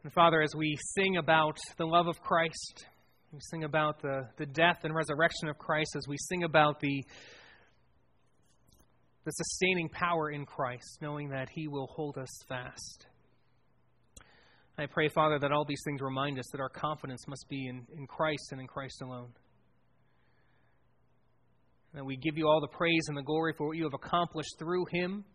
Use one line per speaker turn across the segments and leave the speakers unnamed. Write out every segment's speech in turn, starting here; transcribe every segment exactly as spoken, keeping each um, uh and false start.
And Father, as we sing about the love of Christ, we sing about the, the death and resurrection of Christ, as we sing about the, the sustaining power in Christ, knowing that He will hold us fast. I pray, Father, that all these things remind us that our confidence must be in, in Christ and in Christ alone. That we give you all the praise and the glory for what you have accomplished through Him.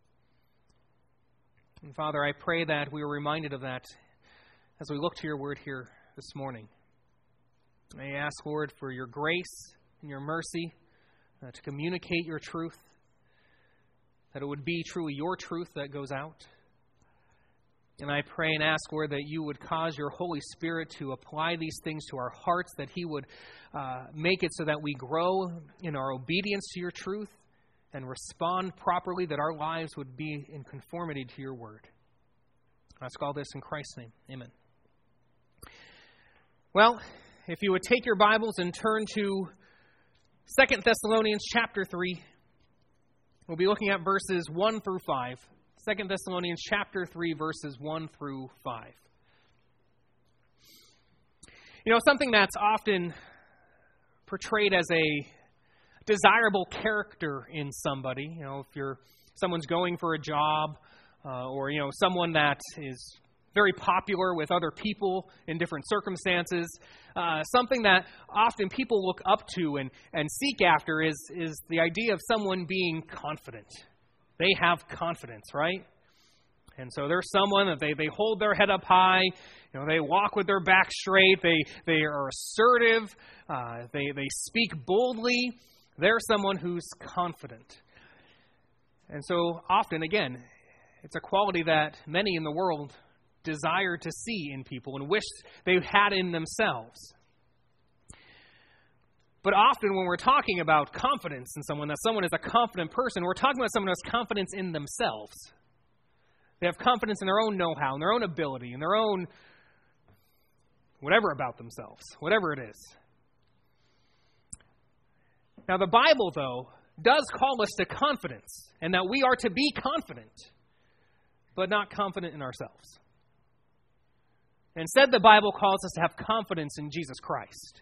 And Father, I pray that we are reminded of that as we look to your word here this morning. I ask, Lord, for your grace and your mercy uh, to communicate your truth, that it would be truly your truth that goes out. And I pray and ask, Lord, that you would cause your Holy Spirit to apply these things to our hearts, that He would uh, make it so that we grow in our obedience to your truth and respond properly, that our lives would be in conformity to your word. I ask all this in Christ's name. Amen. Well, if you would take your Bibles and turn to Second Thessalonians chapter three, we'll be looking at verses one through five. Second Thessalonians chapter three, verses one through five. You know, something that's often portrayed as a desirable character in somebody, you know, if you're someone's going for a job, uh, or, you know, someone that is very popular with other people in different circumstances, uh, something that often people look up to and, and seek after is, is the idea of someone being confident. They have confidence, right? And so there's someone that they, they hold their head up high, you know, they walk with their back straight, they they are assertive, uh, they, they speak boldly. They're someone who's confident. And so often, again, it's a quality that many in the world desire to see in people and wish they had in themselves. But often when we're talking about confidence in someone, that someone is a confident person, we're talking about someone who has confidence in themselves. They have confidence in their own know-how, in their own ability, in their own whatever about themselves, whatever it is. Now the Bible, though, does call us to confidence, and that we are to be confident, but not confident in ourselves. Instead, the Bible calls us to have confidence in Jesus Christ.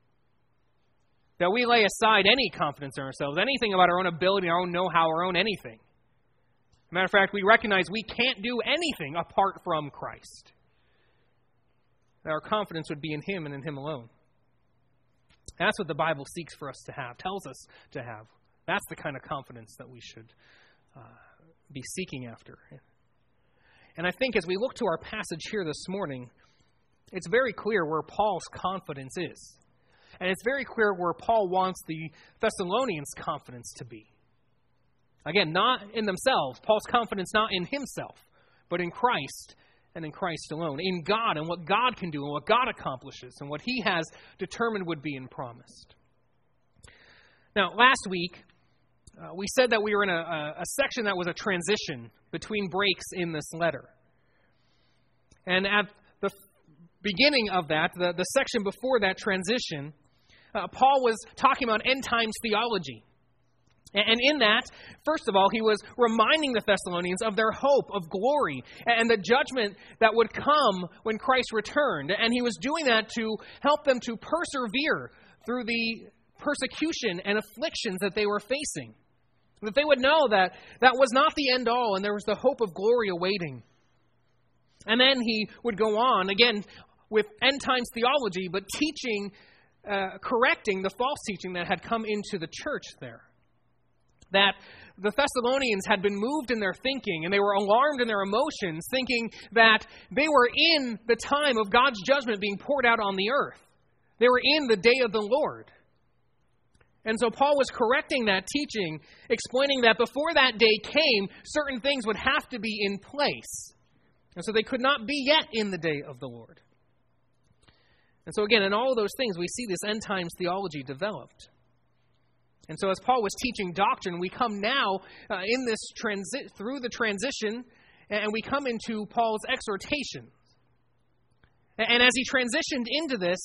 That we lay aside any confidence in ourselves, anything about our own ability, our own know-how, our own anything. As a matter of fact, we recognize we can't do anything apart from Christ. That our confidence would be in Him and in Him alone. That's what the Bible seeks for us to have, tells us to have. That's the kind of confidence that we should uh, be seeking after. And I think as we look to our passage here this morning, it's very clear where Paul's confidence is. And it's very clear where Paul wants the Thessalonians' confidence to be. Again, not in themselves. Paul's confidence not in himself, but in Christ and in Christ alone. In God and what God can do and what God accomplishes and what He has determined would be and promised. Now, last week, uh, we said that we were in a, a section that was a transition between breaks in this letter. And at the beginning of that, the, the section before that transition, Uh, Paul was talking about end times theology. And in that, first of all, he was reminding the Thessalonians of their hope of glory and the judgment that would come when Christ returned. And he was doing that to help them to persevere through the persecution and afflictions that they were facing. That they would know that that was not the end all and there was the hope of glory awaiting. And then he would go on, again, with end times theology, but teaching Uh, correcting the false teaching that had come into the church there. That the Thessalonians had been moved in their thinking and they were alarmed in their emotions, thinking that they were in the time of God's judgment being poured out on the earth. They were in the day of the Lord. And so Paul was correcting that teaching, explaining that before that day came, certain things would have to be in place. And so they could not be yet in the day of the Lord. And so again, in all of those things, we see this end times theology developed. And so as Paul was teaching doctrine, we come now uh, in this transi- through the transition, and we come into Paul's exhortation. And as he transitioned into this,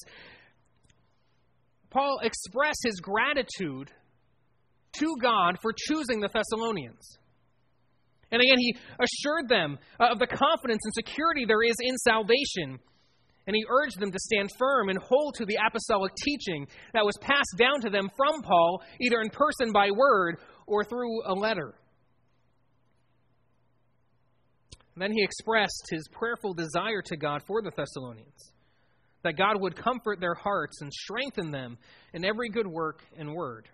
Paul expressed his gratitude to God for choosing the Thessalonians. And again, he assured them of the confidence and security there is in salvation. And he urged them to stand firm and hold to the apostolic teaching that was passed down to them from Paul, either in person by word or through a letter. And then he expressed his prayerful desire to God for the Thessalonians, that God would comfort their hearts and strengthen them in every good work and word.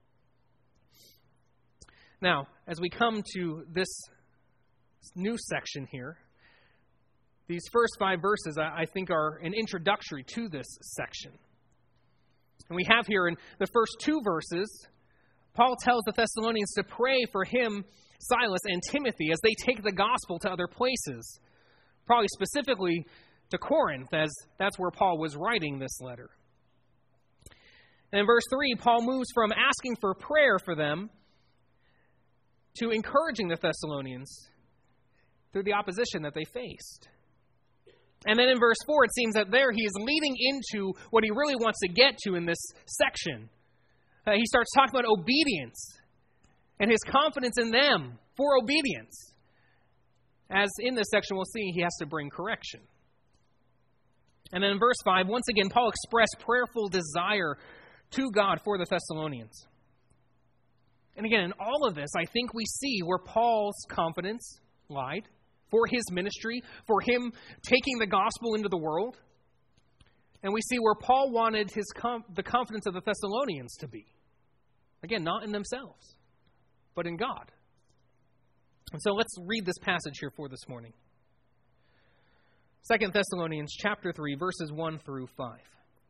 Now, as we come to this new section here, these first five verses, I think, are an introductory to this section. And we have here in the first two verses, Paul tells the Thessalonians to pray for him, Silas, and Timothy as they take the gospel to other places, probably specifically to Corinth, as that's where Paul was writing this letter. And in verse three, Paul moves from asking for prayer for them to encouraging the Thessalonians through the opposition that they faced. And then in verse four, it seems that there he is leading into what he really wants to get to in this section. Uh, he starts talking about obedience and his confidence in them for obedience. As in this section we'll see, he has to bring correction. And then in verse five, once again, Paul expressed prayerful desire to God for the Thessalonians. And again, in all of this, I think we see where Paul's confidence lied for his ministry, for him taking the gospel into the world. And we see where Paul wanted his com- the confidence of the Thessalonians to be. Again, not in themselves, but in God. And so let's read this passage here for this morning. Second Thessalonians chapter three, verses one through five.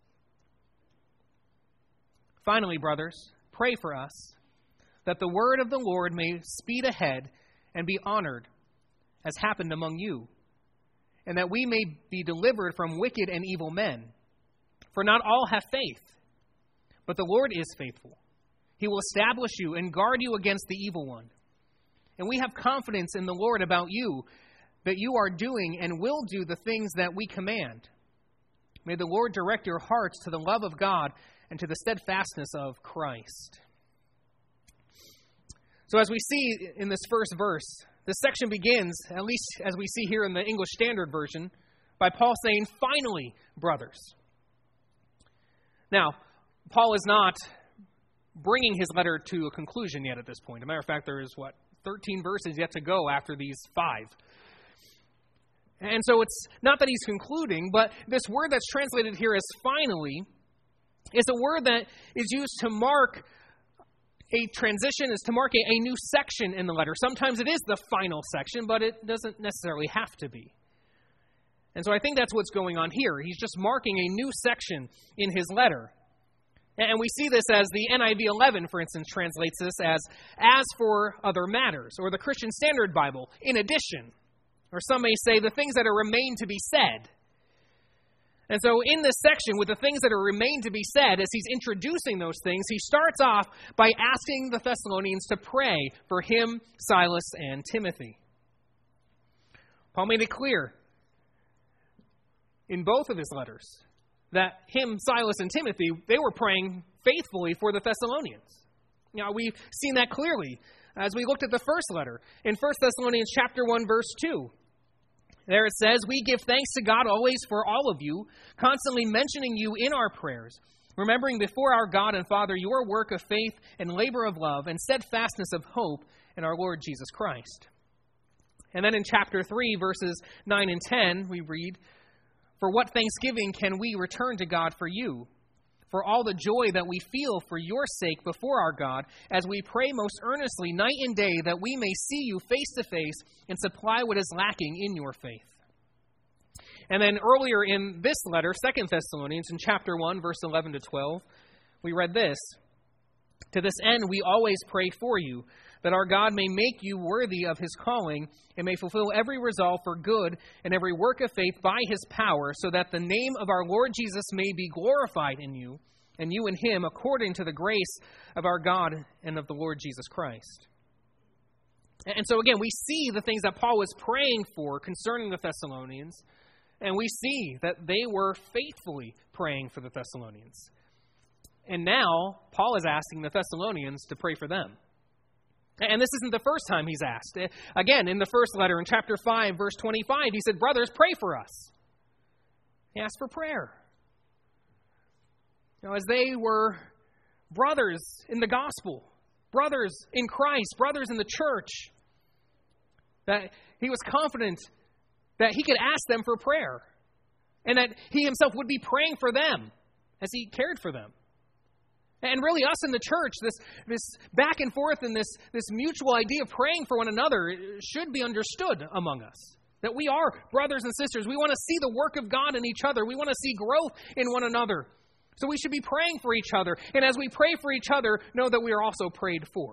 Finally, brothers, pray for us, that the word of the Lord may speed ahead and be honored, as happened among you, and that we may be delivered from wicked and evil men. For not all have faith, but the Lord is faithful. He will establish you and guard you against the evil one. And we have confidence in the Lord about you, that you are doing and will do the things that we command. May the Lord direct your hearts to the love of God and to the steadfastness of Christ. So as we see in this first verse, this section begins, at least as we see here in the English Standard Version, by Paul saying, finally, brothers. Now, Paul is not bringing his letter to a conclusion yet at this point. As a matter of fact, there is, what, thirteen verses yet to go after these five. And so it's not that he's concluding, but this word that's translated here as finally is a word that is used to mark a transition, is to mark a, a new section in the letter. Sometimes it is the final section, but it doesn't necessarily have to be. And so I think that's what's going on here. He's just marking a new section in his letter. And we see this as the N I V eleven, for instance, translates this as, as for other matters, or the Christian Standard Bible, in addition. Or some may say, the things that are remain to be said. And so in this section, with the things that are remain to be said, as he's introducing those things, he starts off by asking the Thessalonians to pray for him, Silas, and Timothy. Paul made it clear in both of his letters that him, Silas, and Timothy, they were praying faithfully for the Thessalonians. Now, we've seen that clearly as we looked at the first letter in First Thessalonians chapter one, verse two. There it says, we give thanks to God always for all of you, constantly mentioning you in our prayers, remembering before our God and Father your work of faith and labor of love and steadfastness of hope in our Lord Jesus Christ. And then in chapter three, verses nine and ten, we read, for what thanksgiving can we return to God for you, for all the joy that we feel for your sake before our God, as we pray most earnestly night and day that we may see you face to face and supply what is lacking in your faith. And then earlier in this letter, Second Thessalonians, in chapter one, verse eleven to twelve, we read this, to this end we always pray for you, that our God may make you worthy of his calling and may fulfill every resolve for good and every work of faith by his power, so that the name of our Lord Jesus may be glorified in you, and you in him, according to the grace of our God and of the Lord Jesus Christ. And so again, we see the things that Paul was praying for concerning the Thessalonians, and we see that they were faithfully praying for the Thessalonians. And now, Paul is asking the Thessalonians to pray for them. And this isn't the first time he's asked. Again, in the first letter, in chapter five, verse twenty-five, he said, brothers, pray for us. He asked for prayer. Now, as they were brothers in the gospel, brothers in Christ, brothers in the church, that he was confident that he could ask them for prayer and that he himself would be praying for them as he cared for them. And really, us in the church, this this back and forth and this, this mutual idea of praying for one another should be understood among us. That we are brothers and sisters. We want to see the work of God in each other. We want to see growth in one another. So we should be praying for each other. And as we pray for each other, know that we are also prayed for.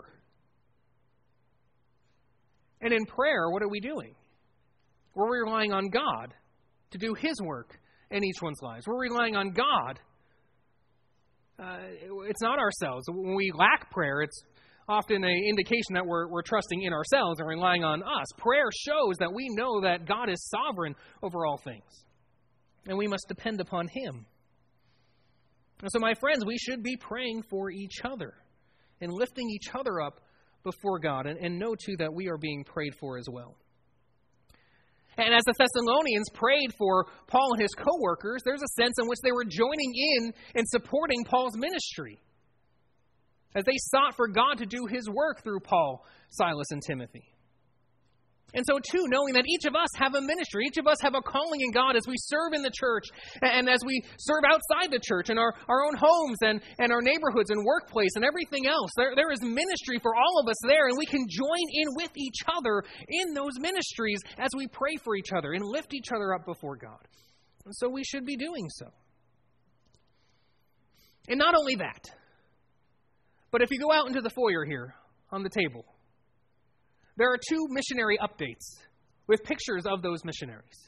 And in prayer, what are we doing? We're relying on God to do His work in each one's lives. We're relying on God. Uh, it's not ourselves. When we lack prayer, it's often an indication that we're, we're trusting in ourselves and relying on us. Prayer shows that we know that God is sovereign over all things, and we must depend upon Him. And so, my friends, we should be praying for each other and lifting each other up before God, and, and know, too, that we are being prayed for as well. And as the Thessalonians prayed for Paul and his co-workers, there's a sense in which they were joining in and supporting Paul's ministry as they sought for God to do His work through Paul, Silas, and Timothy. And so, too, knowing that each of us have a ministry, each of us have a calling in God as we serve in the church and as we serve outside the church in our, our own homes and, and our neighborhoods and workplace and everything else. There, there is ministry for all of us there, and we can join in with each other in those ministries as we pray for each other and lift each other up before God. And so we should be doing so. And not only that, but if you go out into the foyer here on the table, there are two missionary updates with pictures of those missionaries.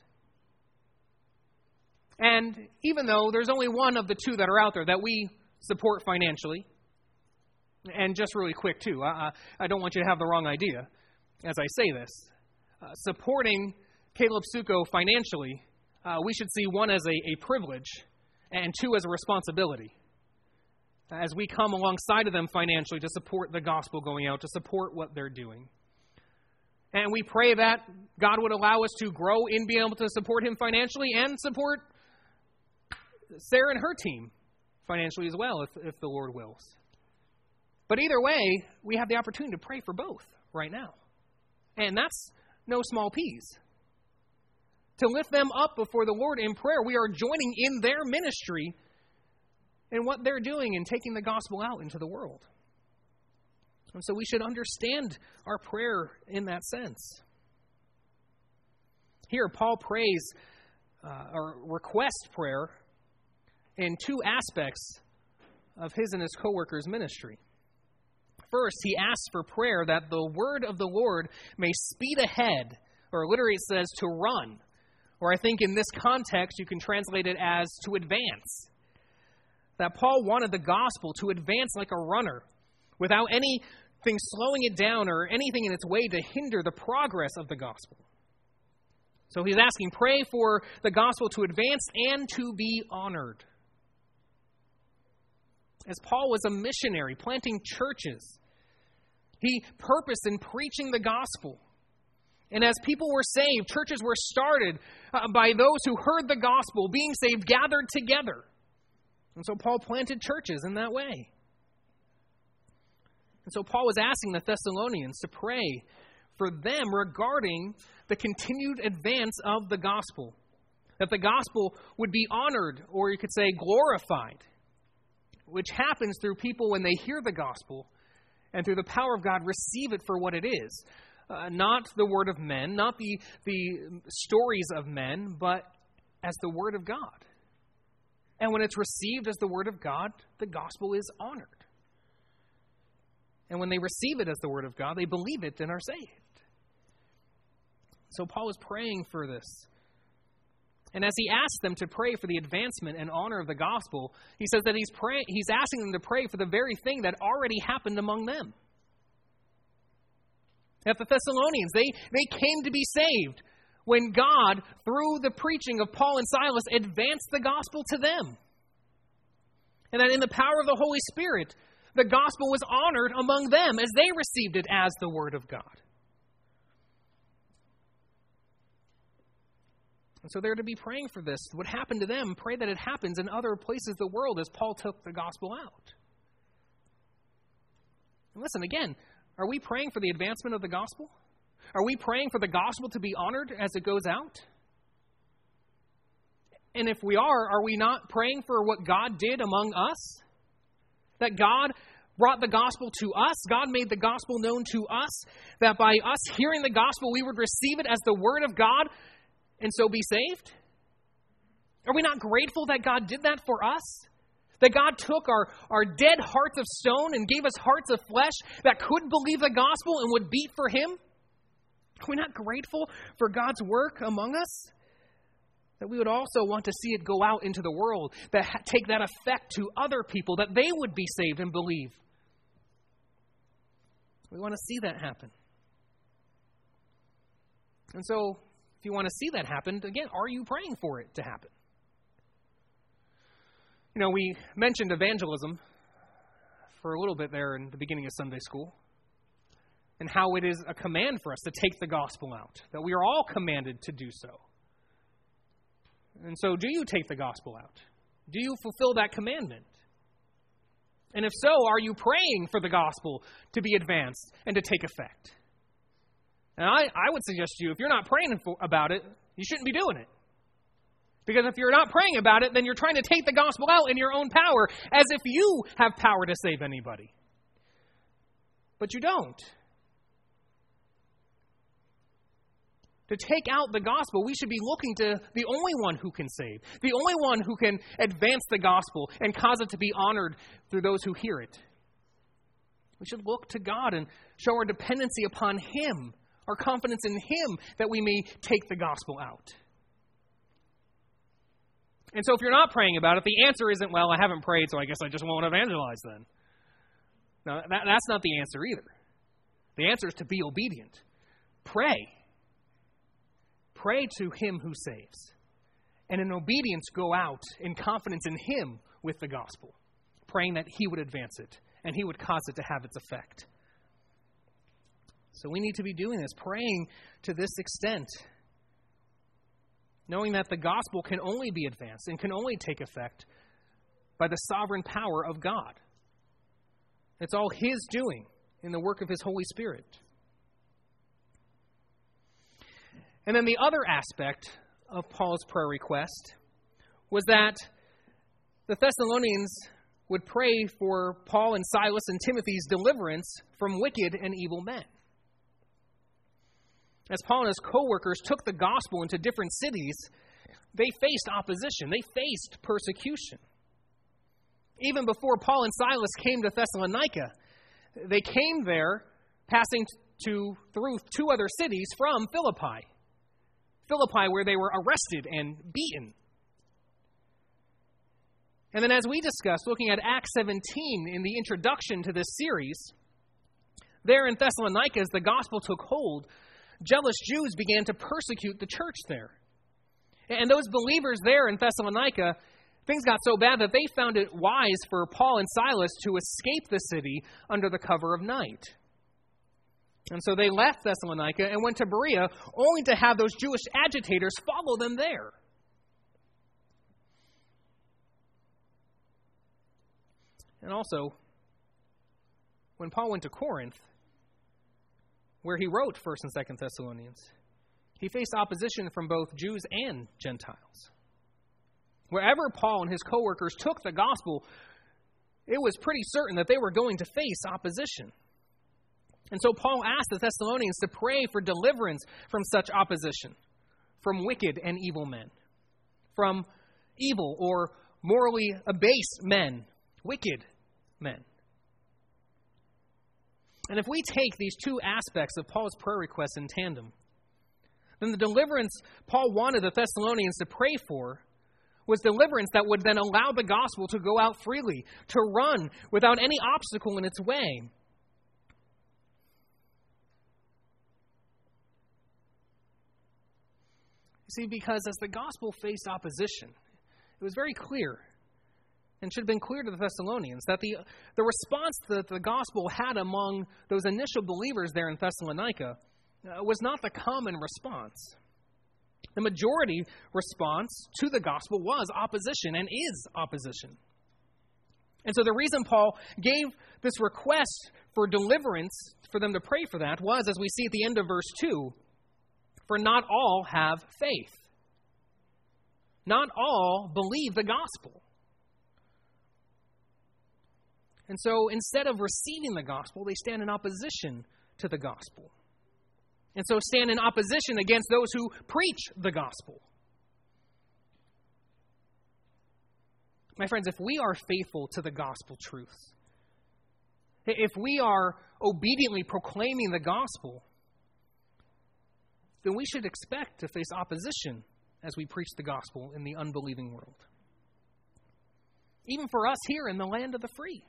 And even though there's only one of the two that are out there that we support financially, and just really quick too, I, I don't want you to have the wrong idea as I say this. Uh, supporting Caleb Suko financially, uh, we should see one as a, a privilege and two as a responsibility. As we come alongside of them financially to support the gospel going out, to support what they're doing. And we pray that God would allow us to grow in being able to support him financially and support Sarah and her team financially as well, if, if the Lord wills. But either way, we have the opportunity to pray for both right now. And that's no small peas. To lift them up before the Lord in prayer, we are joining in their ministry in what they're doing and taking the gospel out into the world. And so we should understand our prayer in that sense. Here, Paul prays uh, or requests prayer in two aspects of his and his co-workers' ministry. First, he asks for prayer that the word of the Lord may speed ahead, or literally it says to run. Or I think in this context, you can translate it as to advance. That Paul wanted the gospel to advance like a runner, without anything slowing it down or anything in its way to hinder the progress of the gospel. So he's asking, pray for the gospel to advance and to be honored. As Paul was a missionary planting churches, he purposed in preaching the gospel. And as people were saved, churches were started uh, by those who heard the gospel, being saved, gathered together. And so Paul planted churches in that way. And so Paul was asking the Thessalonians to pray for them regarding the continued advance of the gospel. That the gospel would be honored, or you could say glorified, which happens through people when they hear the gospel and through the power of God receive it for what it is. Uh, not the word of men, not the, the stories of men, but as the word of God. And when it's received as the word of God, the gospel is honored. And when they receive it as the word of God, they believe it and are saved. So Paul was praying for this. And as he asked them to pray for the advancement and honor of the gospel, he says that he's praying, he's asking them to pray for the very thing that already happened among them. That the Thessalonians, they, they came to be saved when God, through the preaching of Paul and Silas, advanced the gospel to them. And that in the power of the Holy Spirit, the gospel was honored among them as they received it as the Word of God. And so they're to be praying for this. What happened to them, pray that it happens in other places of the world as Paul took the gospel out. And listen, again, are we praying for the advancement of the gospel? Are we praying for the gospel to be honored as it goes out? And if we are, are we not praying for what God did among us? That God brought the gospel to us. God made the gospel known to us. That by us hearing the gospel, we would receive it as the Word of God and so be saved? Are we not grateful that God did that for us? That God took our, our dead hearts of stone and gave us hearts of flesh that could believe the gospel and would beat for Him? Are we not grateful for God's work among us? That we would also want to see it go out into the world, that ha- take that effect to other people, that they would be saved and believe. We want to see that happen. And so, if you want to see that happen, again, are you praying for it to happen? You know, we mentioned evangelism for a little bit there in the beginning of Sunday school, and how it is a command for us to take the gospel out, that we are all commanded to do so. And so, do you take the gospel out? Do you fulfill that commandment? And if so, are you praying for the gospel to be advanced and to take effect? And I, I would suggest to you, if you're not praying for, about it, you shouldn't be doing it. Because if you're not praying about it, then you're trying to take the gospel out in your own power, as if you have power to save anybody. But you don't. To take out the gospel, we should be looking to the only one who can save, the only one who can advance the gospel and cause it to be honored through those who hear it. We should look to God and show our dependency upon Him, our confidence in Him, that we may take the gospel out. And so if you're not praying about it, the answer isn't, well, I haven't prayed, so I guess I just won't evangelize then. No, that, that's not the answer either. The answer is to be obedient. Pray. Pray to Him who saves. And in obedience, go out in confidence in Him with the gospel, praying that He would advance it and He would cause it to have its effect. So we need to be doing this, praying to this extent, knowing that the gospel can only be advanced and can only take effect by the sovereign power of God. It's all His doing in the work of His Holy Spirit. And then the other aspect of Paul's prayer request was that the Thessalonians would pray for Paul and Silas and Timothy's deliverance from wicked and evil men. As Paul and his co-workers took the gospel into different cities, they faced opposition. They faced persecution. Even before Paul and Silas came to Thessalonica, they came there passing to through two other cities from Philippi. Philippi, where they were arrested and beaten. And then as we discussed, looking at Acts seventeen in the introduction to this series, there in Thessalonica, as the gospel took hold, jealous Jews began to persecute the church there. And those believers there in Thessalonica, things got so bad that they found it wise for Paul and Silas to escape the city under the cover of night. And so they left Thessalonica and went to Berea, only to have those Jewish agitators follow them there. And also, when Paul went to Corinth, where he wrote First and Second Thessalonians, he faced opposition from both Jews and Gentiles. Wherever Paul and his co-workers took the gospel, it was pretty certain that they were going to face opposition. And so Paul asked the Thessalonians to pray for deliverance from such opposition, from wicked and evil men, from evil or morally abased men, wicked men. And if we take these two aspects of Paul's prayer requests in tandem, then the deliverance Paul wanted the Thessalonians to pray for was deliverance that would then allow the gospel to go out freely, to run without any obstacle in its way. You see, because as the gospel faced opposition, it was very clear and should have been clear to the Thessalonians that the, the response that the gospel had among those initial believers there in Thessalonica uh, was not the common response. The majority response to the gospel was opposition and is opposition. And so the reason Paul gave this request for deliverance, for them to pray for that, was, as we see at the end of verse two, for not all have faith. Not all believe the gospel. And so instead of receiving the gospel, they stand in opposition to the gospel. And so stand in opposition against those who preach the gospel. My friends, if we are faithful to the gospel truths, if we are obediently proclaiming the gospel, then we should expect to face opposition as we preach the gospel in the unbelieving world. Even for us here in the land of the free,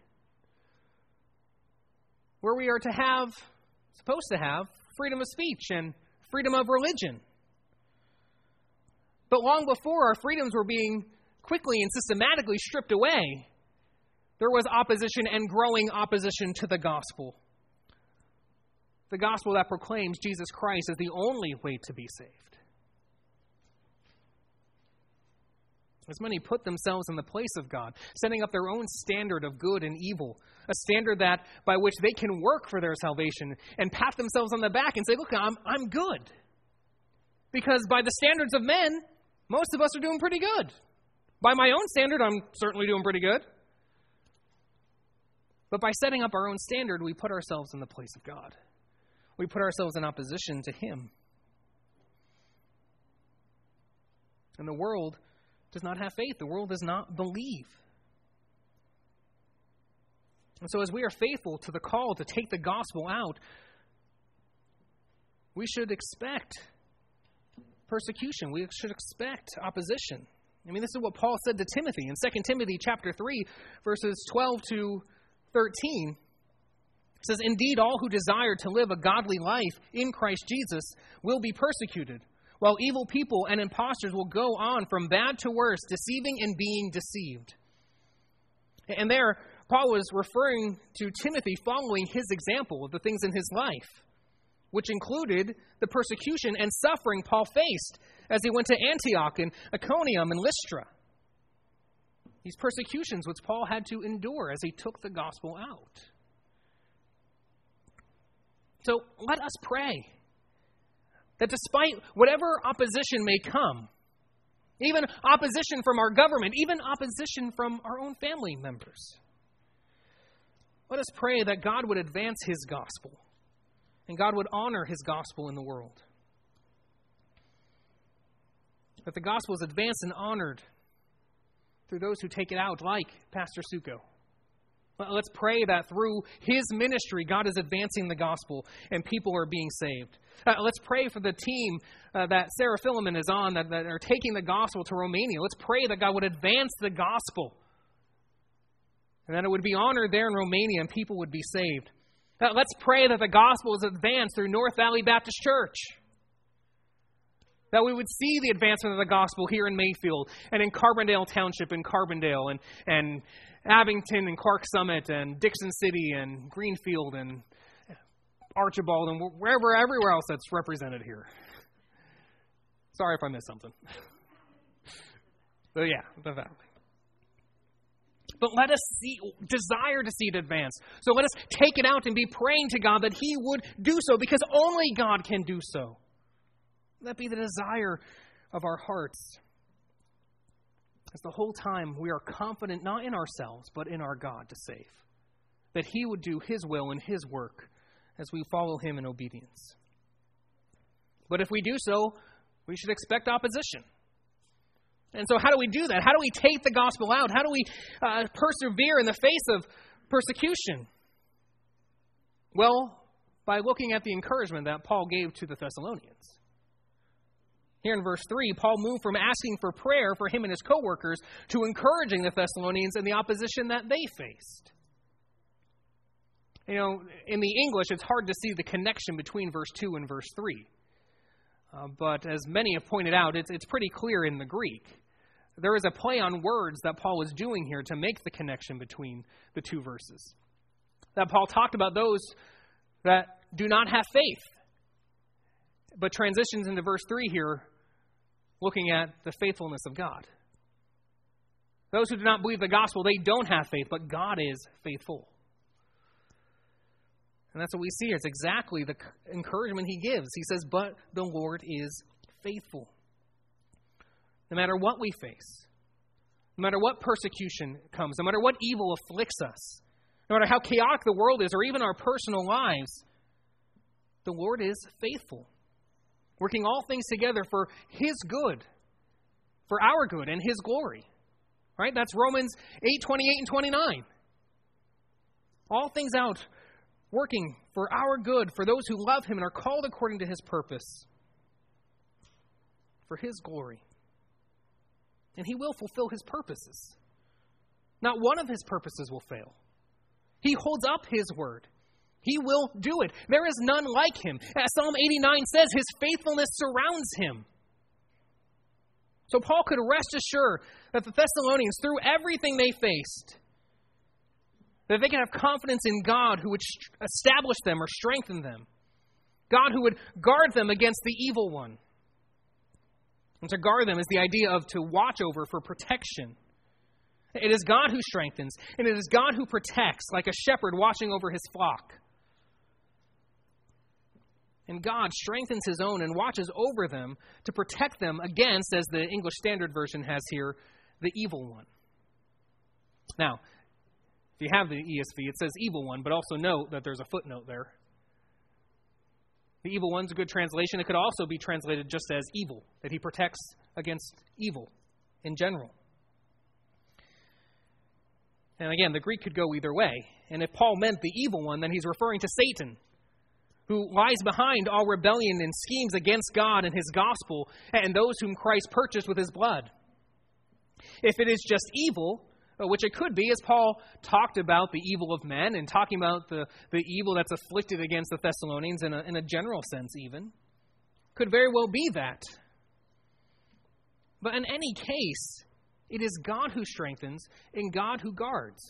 where we are to have, supposed to have, freedom of speech and freedom of religion. But long before our freedoms were being quickly and systematically stripped away, there was opposition and growing opposition to the gospel. The gospel that proclaims Jesus Christ as the only way to be saved. As many put themselves in the place of God, setting up their own standard of good and evil, a standard that by which they can work for their salvation and pat themselves on the back and say, look, I'm, I'm good. Because by the standards of men, most of us are doing pretty good. By my own standard, I'm certainly doing pretty good. But by setting up our own standard, we put ourselves in the place of God. We put ourselves in opposition to Him. And the world does not have faith. The world does not believe. And so as we are faithful to the call to take the gospel out, we should expect persecution. We should expect opposition. I mean, this is what Paul said to Timothy in Second Timothy chapter three, verses twelve to thirteen. It says, "Indeed, all who desire to live a godly life in Christ Jesus will be persecuted, while evil people and impostors will go on from bad to worse, deceiving and being deceived." And there, Paul was referring to Timothy following his example of the things in his life, which included the persecution and suffering Paul faced as he went to Antioch and Iconium and Lystra. These persecutions which Paul had to endure as he took the gospel out. So let us pray that despite whatever opposition may come, even opposition from our government, even opposition from our own family members, let us pray that God would advance His gospel and God would honor His gospel in the world. That the gospel is advanced and honored through those who take it out, like Pastor Suko. Let's pray that through his ministry, God is advancing the gospel and people are being saved. Uh, let's pray for the team uh, that Sarah Philemon is on that, that are taking the gospel to Romania. Let's pray that God would advance the gospel and that it would be honored there in Romania and people would be saved. Uh, let's pray that the gospel is advanced through North Valley Baptist Church. That we would see the advancement of the gospel here in Mayfield and in Carbondale Township and Carbondale and, and Abington and Clark Summit and Dixon City and Greenfield and Archibald and wherever, everywhere else that's represented here. Sorry if I missed something. But yeah, the family. But let us see, desire to see it advance. So let us take it out and be praying to God that He would do so, because only God can do so. Let that be the desire of our hearts. As the whole time we are confident not in ourselves, but in our God to save. That He would do His will and His work as we follow Him in obedience. But if we do so, we should expect opposition. And so how do we do that? How do we take the gospel out? How do we uh, persevere in the face of persecution? Well, by looking at the encouragement that Paul gave to the Thessalonians. Here in verse three, Paul moved from asking for prayer for him and his co-workers to encouraging the Thessalonians in the opposition that they faced. You know, in the English, it's hard to see the connection between verse two and verse three. Uh, but as many have pointed out, it's, it's pretty clear in the Greek there is a play on words that Paul was doing here to make the connection between the two verses. That Paul talked about those that do not have faith, but transitions into verse three here, looking at the faithfulness of God. Those who do not believe the gospel, they don't have faith, but God is faithful. And that's what we see here. It's exactly the encouragement he gives. He says, but the Lord is faithful. No matter what we face, no matter what persecution comes, no matter what evil afflicts us, no matter how chaotic the world is or even our personal lives, the Lord is faithful, working all things together for his good, for our good and his glory. Right? That's Romans eight, twenty-eight and twenty-nine. All things out working for our good, for those who love him and are called according to his purpose, for his glory. And he will fulfill his purposes. Not one of his purposes will fail. He holds up his word. He will do it. There is none like him. As Psalm eighty-nine says, his faithfulness surrounds him. So Paul could rest assured that the Thessalonians, through everything they faced, that they could have confidence in God who would establish them or strengthen them. God who would guard them against the evil one. And to guard them is the idea of to watch over for protection. It is God who strengthens, and it is God who protects, like a shepherd watching over his flock. And God strengthens his own and watches over them to protect them against, as the English Standard Version has here, the evil one. Now, if you have the E S V, it says evil one, but also note that there's a footnote there. The evil one's a good translation. It could also be translated just as evil, that he protects against evil in general. And again, the Greek could go either way. And if Paul meant the evil one, then he's referring to Satan, who lies behind all rebellion and schemes against God and his gospel and those whom Christ purchased with his blood. If it is just evil, which it could be, as Paul talked about the evil of men and talking about the, the evil that's afflicted against the Thessalonians in a, in a general sense even, could very well be that. But in any case, it is God who strengthens and God who guards.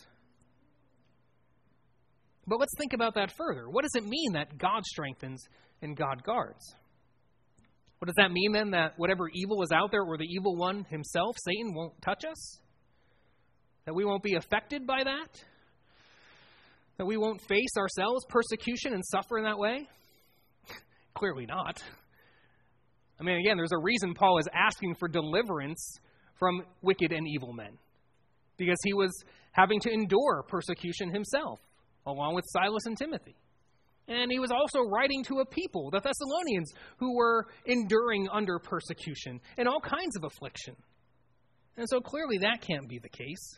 But let's think about that further. What does it mean that God strengthens and God guards? What does that mean then, that whatever evil is out there, or the evil one himself, Satan, won't touch us? That we won't be affected by that? That we won't face ourselves persecution and suffer in that way? Clearly not. I mean, again, there's a reason Paul is asking for deliverance from wicked and evil men, because he was having to endure persecution himself, along with Silas and Timothy. And he was also writing to a people, the Thessalonians, who were enduring under persecution and all kinds of affliction. And so clearly that can't be the case.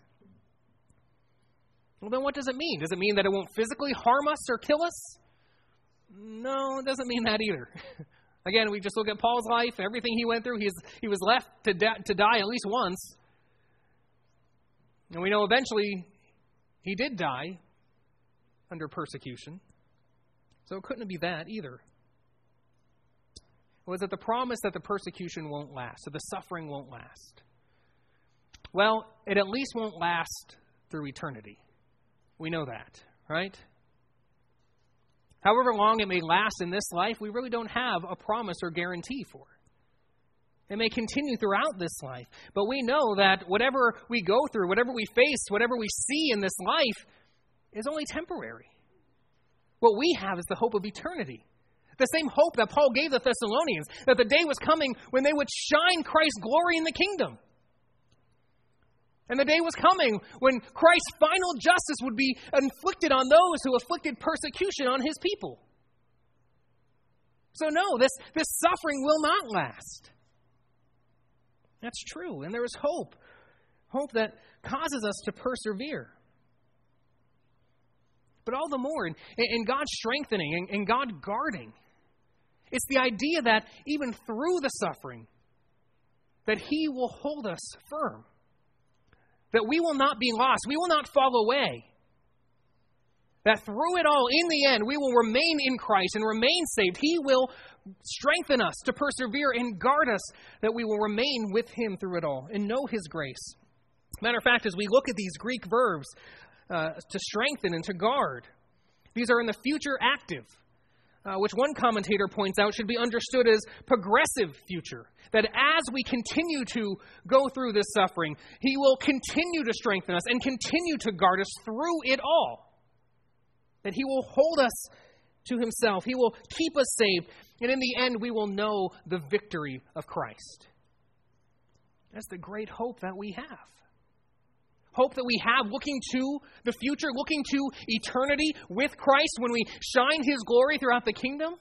Well, then what does it mean? Does it mean that it won't physically harm us or kill us? No, it doesn't mean that either. Again, we just look at Paul's life, everything he went through. He was, he was left to, de- to die at least once. And we know eventually he did die under persecution. So it couldn't be that either. Was it the promise that the persecution won't last, that the suffering won't last? Well, it at least won't last through eternity. We know that, right? However long it may last in this life, we really don't have a promise or guarantee for it. It may continue throughout this life, but we know that whatever we go through, whatever we face, whatever we see in this life is only temporary. What we have is the hope of eternity. The same hope that Paul gave the Thessalonians, that the day was coming when they would shine Christ's glory in the kingdom. And the day was coming when Christ's final justice would be inflicted on those who afflicted persecution on his people. So no, this, this suffering will not last. That's true. And there is hope. Hope that causes us to persevere. But all the more in, in God strengthening and, and God guarding, it's the idea that even through the suffering, that he will hold us firm. That we will not be lost. We will not fall away. That through it all, in the end, we will remain in Christ and remain saved. He will strengthen us to persevere and guard us, that we will remain with Him through it all and know His grace. Matter of fact, as we look at these Greek verbs, uh, to strengthen and to guard, these are in the future active, uh, which one commentator points out should be understood as progressive future. That as we continue to go through this suffering, He will continue to strengthen us and continue to guard us through it all. That He will hold us to Himself. He will keep us saved. And in the end, we will know the victory of Christ. That's the great hope that we have. Hope that we have looking to the future, looking to eternity with Christ when we shine His glory throughout the kingdom.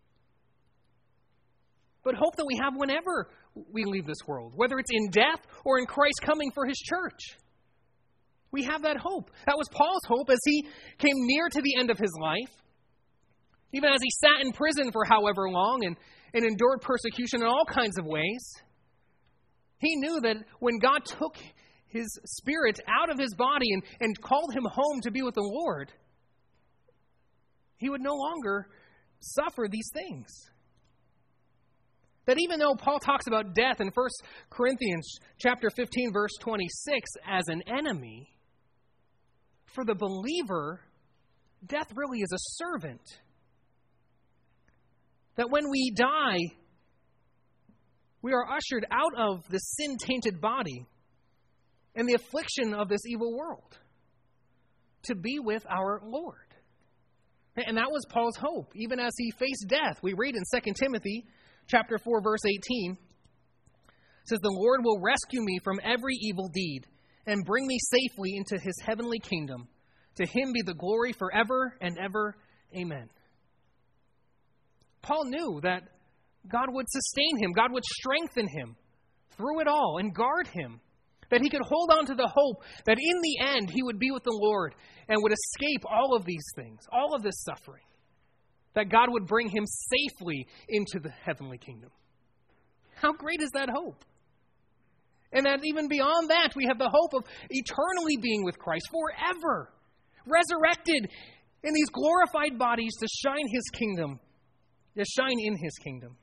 But hope that we have whenever we leave this world, whether it's in death or in Christ coming for His church. We have that hope. That was Paul's hope as he came near to the end of his life. Even as he sat in prison for however long and, and endured persecution in all kinds of ways. He knew that when God took His spirit out of his body and, and called him home to be with the Lord, he would no longer suffer these things. That even though Paul talks about death in First Corinthians chapter fifteen, verse twenty-six as an enemy, for the believer, death really is a servant. That when we die, we are ushered out of the sin-tainted body and the affliction of this evil world to be with our Lord. And that was Paul's hope, even as he faced death. We read in Second Timothy chapter four, verse eighteen, it says, "The Lord will rescue me from every evil deed and bring me safely into His heavenly kingdom. To Him be the glory forever and ever. Amen." Paul knew that God would sustain him, God would strengthen him through it all and guard him. That he could hold on to the hope that in the end he would be with the Lord and would escape all of these things, all of this suffering. That God would bring him safely into the heavenly kingdom. How great is that hope? And that even beyond that, we have the hope of eternally being with Christ forever, resurrected in these glorified bodies to shine His kingdom, to shine in His kingdom.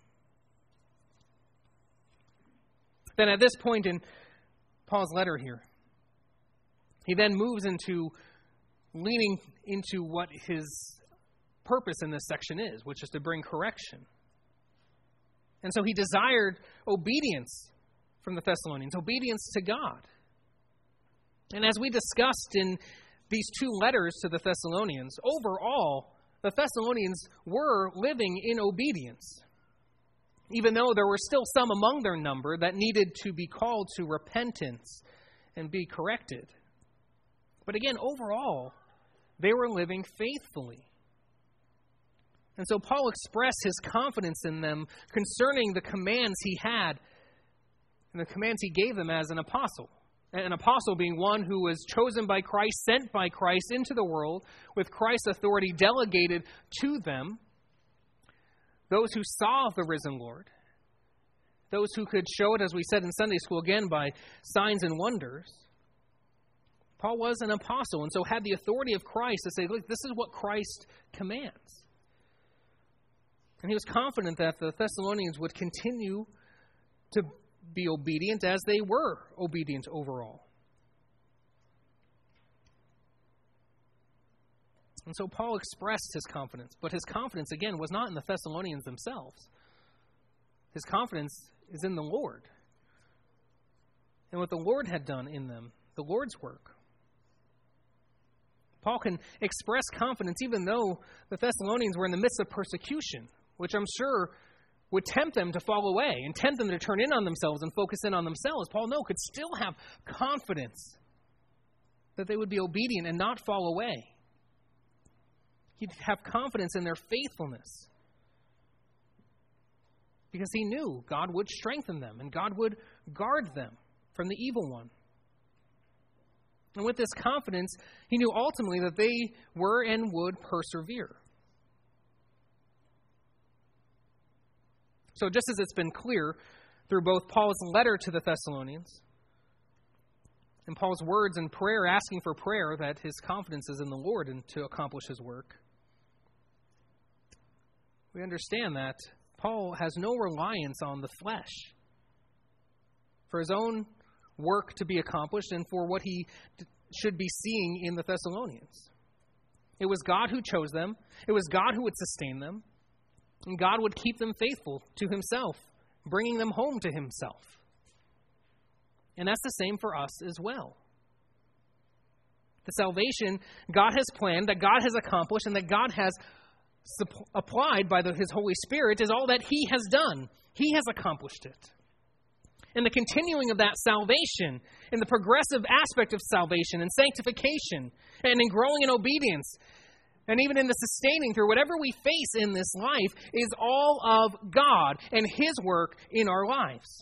Then at this point in Paul's letter here, he then moves into leaning into what his purpose in this section is, which is to bring correction. And so he desired obedience from the Thessalonians, obedience to God. And as we discussed in these two letters to the Thessalonians, overall, the Thessalonians were living in obedience, even though there were still some among their number that needed to be called to repentance and be corrected. But again, overall, they were living faithfully. And so Paul expressed his confidence in them concerning the commands he had and the commands he gave them as an apostle. An apostle being one who was chosen by Christ, sent by Christ into the world with Christ's authority delegated to them. Those who saw the risen Lord. Those who could show it, as we said in Sunday school again, by signs and wonders. Paul was an apostle and so had the authority of Christ to say, look, this is what Christ commands. And he was confident that the Thessalonians would continue to be obedient as they were obedient overall. And so Paul expressed his confidence, but his confidence, again, was not in the Thessalonians themselves. His confidence is in the Lord and what the Lord had done in them, the Lord's work. Paul can express confidence even though the Thessalonians were in the midst of persecution, which I'm sure would tempt them to fall away and tempt them to turn in on themselves and focus in on themselves. Paul, no, could still have confidence that they would be obedient and not fall away. He'd have confidence in their faithfulness because he knew God would strengthen them and God would guard them from the evil one. And with this confidence, he knew ultimately that they were and would persevere. So just as it's been clear through both Paul's letter to the Thessalonians in Paul's words in prayer, asking for prayer, that his confidence is in the Lord and to accomplish his work, we understand that Paul has no reliance on the flesh for his own work to be accomplished and for what he should be seeing in the Thessalonians. It was God who chose them. It was God who would sustain them. And God would keep them faithful to himself, bringing them home to himself. And that's the same for us as well. The salvation God has planned, that God has accomplished, and that God has supp- applied by the, his Holy Spirit is all that he has done. He has accomplished it. And the continuing of that salvation, and the progressive aspect of salvation and sanctification, and in growing in obedience, and even in the sustaining through whatever we face in this life, is all of God and his work in our lives.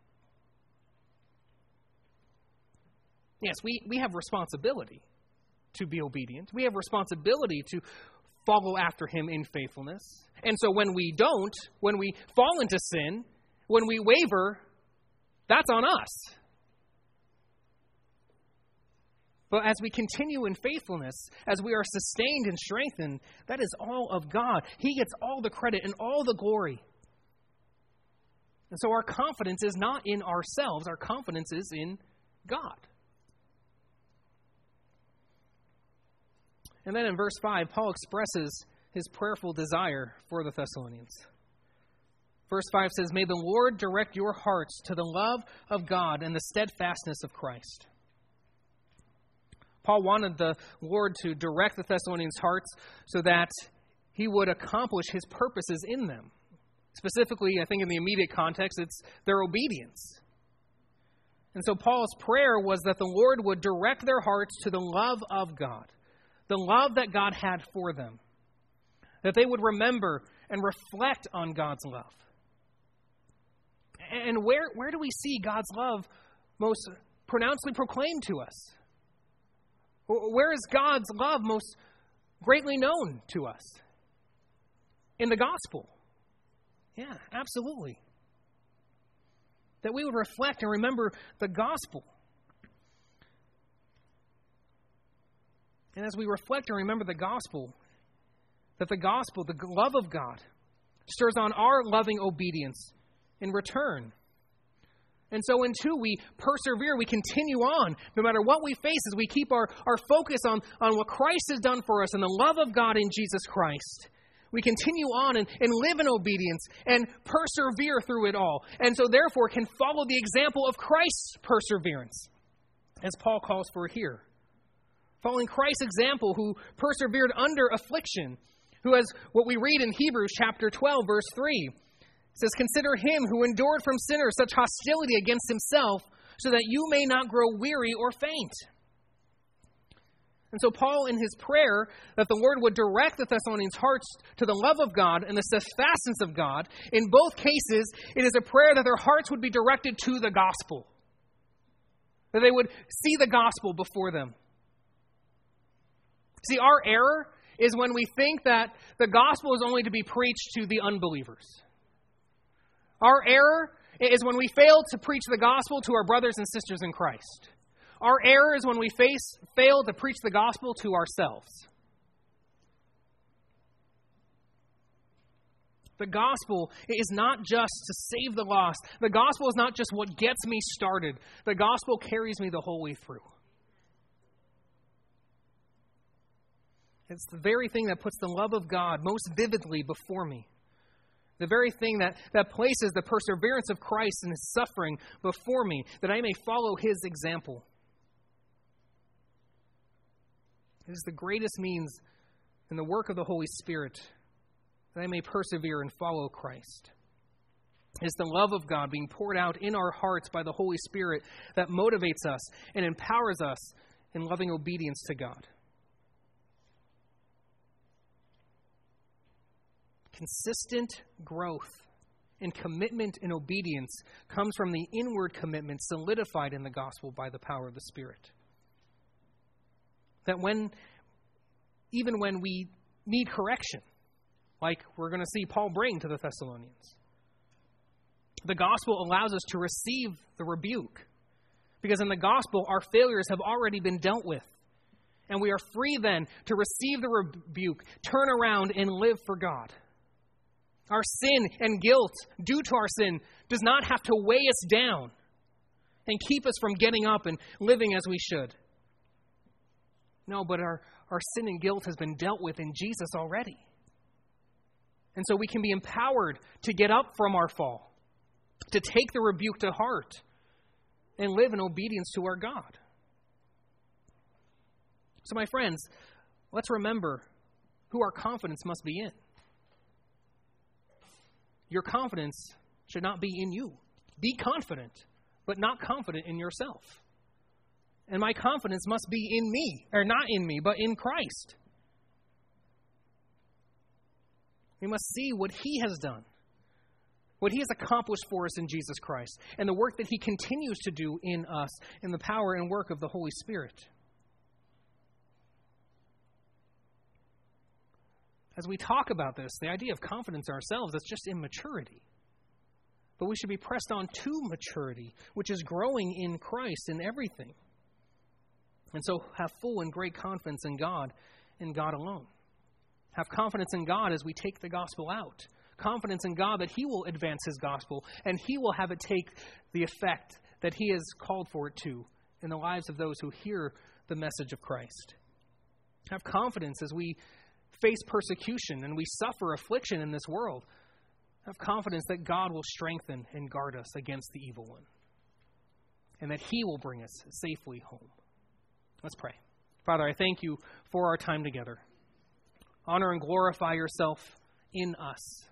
Yes, we, we have responsibility to be obedient. We have responsibility to follow after him in faithfulness. And so when we don't, when we fall into sin, when we waver, that's on us. But as we continue in faithfulness, as we are sustained and strengthened, that is all of God. He gets all the credit and all the glory. And so our confidence is not in ourselves. Our confidence is in God. And then in verse five, Paul expresses his prayerful desire for the Thessalonians. Verse five says, "May the Lord direct your hearts to the love of God and the steadfastness of Christ." Paul wanted the Lord to direct the Thessalonians' hearts so that he would accomplish his purposes in them. Specifically, I think in the immediate context, it's their obedience. And so Paul's prayer was that the Lord would direct their hearts to the love of God, the love that God had for them, that they would remember and reflect on God's love. And where, where do we see God's love most pronouncedly proclaimed to us? Where is God's love most greatly known to us? In the gospel. Yeah, absolutely. That we would reflect and remember the gospel. And as we reflect and remember the gospel, that the gospel, the love of God, stirs on our loving obedience in return. And so in two, we persevere, we continue on. No matter what we face, as we keep our, our focus on, on what Christ has done for us and the love of God in Jesus Christ. We continue on and, and live in obedience and persevere through it all. And so therefore can follow the example of Christ's perseverance, as Paul calls for here. Following Christ's example, who persevered under affliction, who, as what we read in Hebrews chapter twelve, verse three, says, "Consider him who endured from sinners such hostility against himself, so that you may not grow weary or faint." And so Paul, in his prayer that the Lord would direct the Thessalonians' hearts to the love of God and the steadfastness of God, in both cases, it is a prayer that their hearts would be directed to the gospel, that they would see the gospel before them. See, our error is when we think that the gospel is only to be preached to the unbelievers. Our error is when we fail to preach the gospel to our brothers and sisters in Christ. Our error is when we face, fail to preach the gospel to ourselves. The gospel is not just to save the lost. The gospel is not just what gets me started. The gospel carries me the whole way through. It's the very thing that puts the love of God most vividly before me. The very thing that, that places the perseverance of Christ and his suffering before me, that I may follow his example. It is the greatest means in the work of the Holy Spirit that I may persevere and follow Christ. It is the love of God being poured out in our hearts by the Holy Spirit that motivates us and empowers us in loving obedience to God. Consistent growth and commitment in obedience comes from the inward commitment solidified in the gospel by the power of the Spirit. That when, even when we need correction, like we're going to see Paul bring to the Thessalonians, the gospel allows us to receive the rebuke, Because in the gospel, our failures have already been dealt with. And we are free then to receive the rebuke, turn around, and live for God. Our sin and guilt due to our sin does not have to weigh us down and keep us from getting up and living as we should. No, but our, our sin and guilt has been dealt with in Jesus already. And so we can be empowered to get up from our fall, to take the rebuke to heart, and live in obedience to our God. So, my friends, let's remember who our confidence must be in. Your confidence should not be in you. Be confident, but not confident in yourself. And my confidence must be in me, or not in me, but in Christ. We must see what He has done, what He has accomplished for us in Jesus Christ, and the work that He continues to do in us in the power and work of the Holy Spirit. As we talk about this, the idea of confidence in ourselves, that's just immaturity. But we should be pressed on to maturity, which is growing in Christ in everything. And so have full and great confidence in God and God alone. Have confidence in God as we take the gospel out. Confidence in God that He will advance His gospel and He will have it take the effect that He has called for it to in the lives of those who hear the message of Christ. Have confidence as we face persecution and we suffer affliction in this world. Have confidence that God will strengthen and guard us against the evil one, and that He will bring us safely home. Let's pray. Father, I thank You for our time together. Honor and glorify Yourself in us.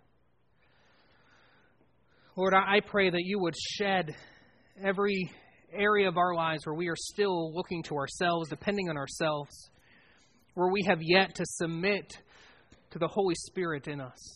Lord, I pray that You would shed every area of our lives where we are still looking to ourselves, depending on ourselves, where we have yet to submit to the Holy Spirit in us.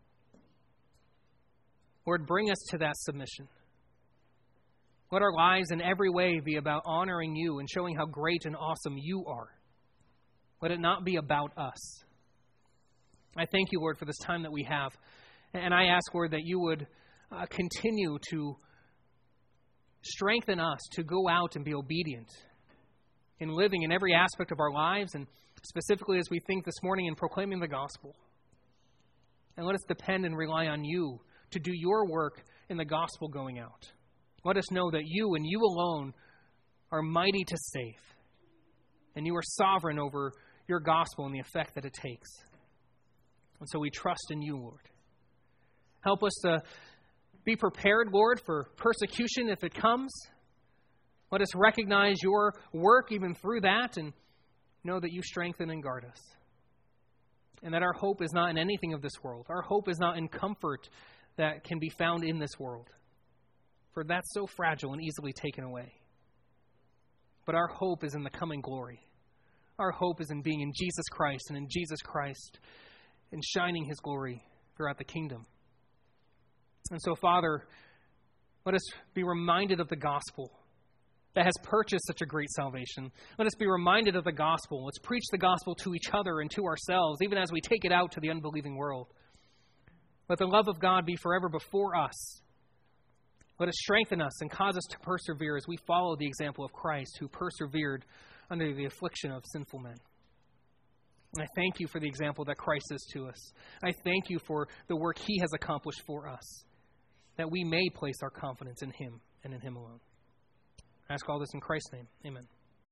Lord, bring us to that submission. Let our lives in every way be about honoring You and showing how great and awesome You are. Let it not be about us. I thank You, Lord, for this time that we have. And I ask, Lord, that You would uh, continue to strengthen us to go out and be obedient in living in every aspect of our lives, and specifically as we think this morning in proclaiming the gospel. And let us depend and rely on You to do Your work in the gospel going out. Let us know that You and You alone are mighty to save, and You are sovereign over Your gospel and the effect that it takes. And so we trust in You, Lord. Help us to be prepared, Lord, for persecution if it comes. Let us recognize Your work even through that and know that You strengthen and guard us. And that our hope is not in anything of this world. Our hope is not in comfort that can be found in this world, for that's so fragile and easily taken away. But our hope is in the coming glory. Our hope is in being in Jesus Christ, and in Jesus Christ and shining His glory throughout the kingdom. And so, Father, let us be reminded of the gospel that has purchased such a great salvation. Let us be reminded of the gospel. Let's preach the gospel to each other and to ourselves, even as we take it out to the unbelieving world. Let the love of God be forever before us. Let it strengthen us and cause us to persevere as we follow the example of Christ, who persevered under the affliction of sinful men. And I thank You for the example that Christ is to us. I thank You for the work He has accomplished for us, that we may place our confidence in Him and in Him alone. I ask all this in Christ's name. Amen.